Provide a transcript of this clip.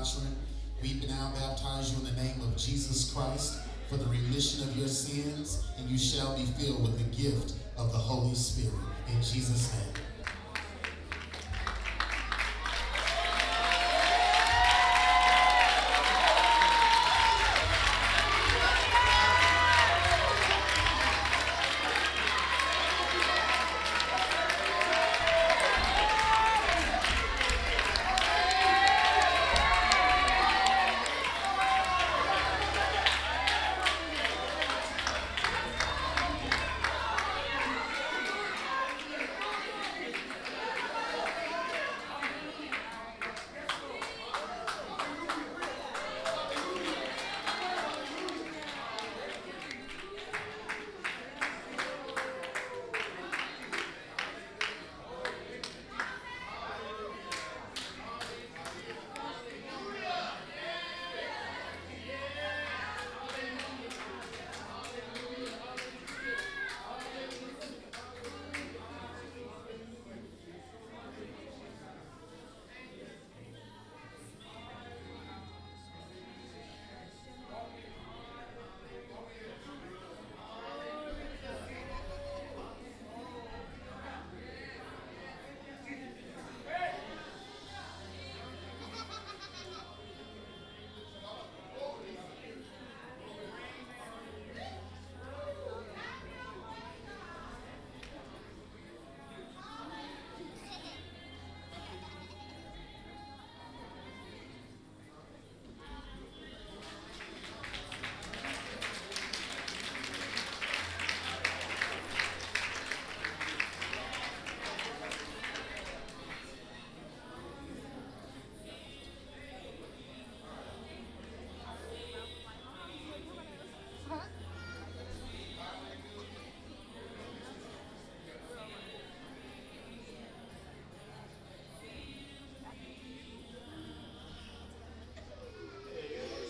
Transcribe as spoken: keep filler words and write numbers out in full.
doctrine. We now baptize you in the name of Jesus Christ for the remission of your sins, and you shall be filled with the gift of the Holy Spirit. In Jesus' name.